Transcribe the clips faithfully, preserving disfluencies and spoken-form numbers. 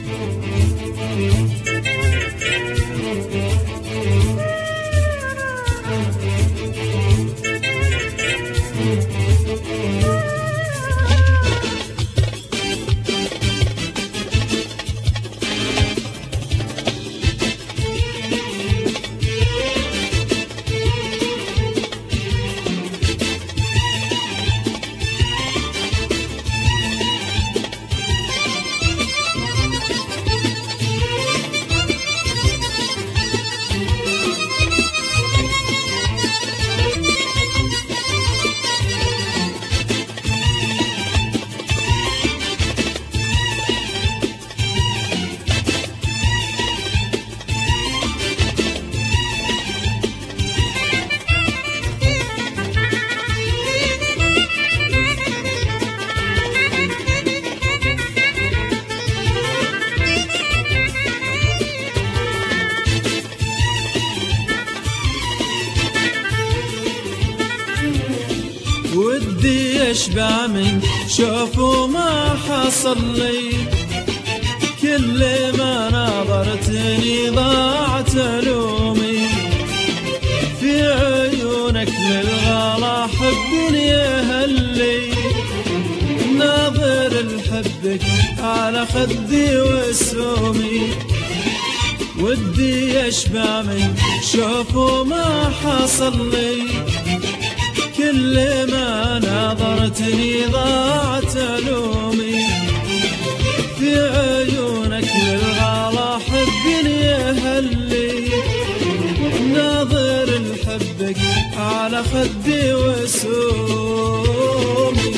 ودي اشبع من شوفوا ما حصل لي، كل ما نظرتني ضاعت علومي، في عيونك للغلا حب يهلي، ناظر لحبك على خدي وسومي. ودي اشبع من شوفوا ما حصل لي، كل ما نظرتني ضاعت علومي، في عيونك للغلا حب يهلي، ناظر لحبك على خدي وسومي.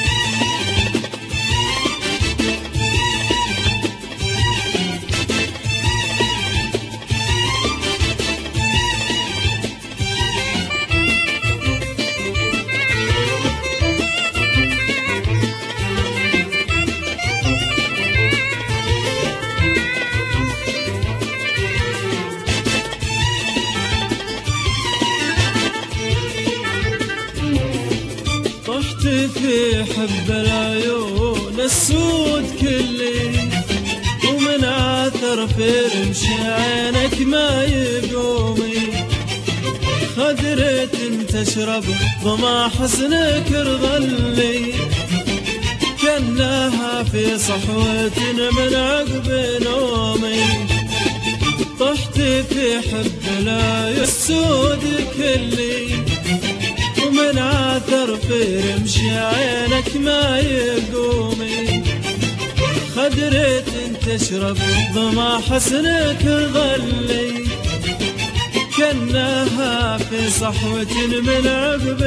في حب العيون السود كلي، ومن عثر في رمش عينك ما يقومي، خدرة تشرب ضما حسنك رغلي، كأنها في صحوة من عقب نومي. طحت في حب العيون السود كلي، ومن عثر في رمش عينك ما يقومي، خدرة تشرب ضما حسنك غلي، كأنها في صحوة من عقب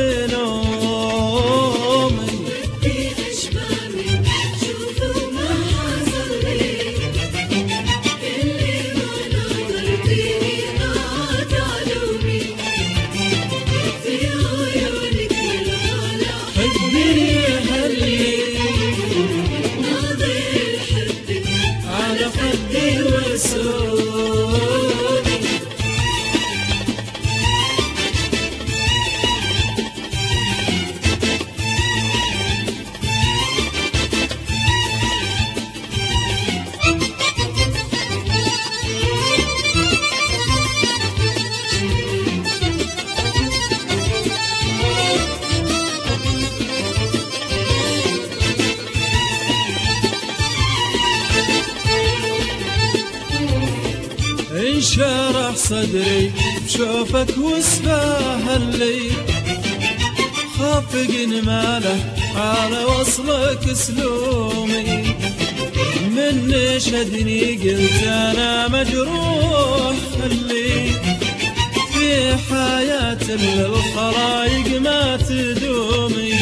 نومي. انشرح صدري بشوفك وسفاه اللي، خافق نماله على وصلك سلومي، من شدني قلت انا مجروح خلي، في حياة للخلايق ما تدومي.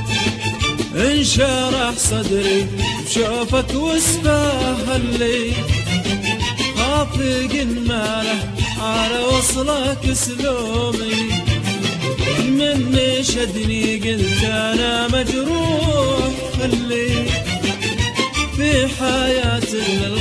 انشرح صدري بشوفك وسفاه اللي، خافق ماله على وصلك سلومي، من شدني قلت انا مجروح خلي، في حياة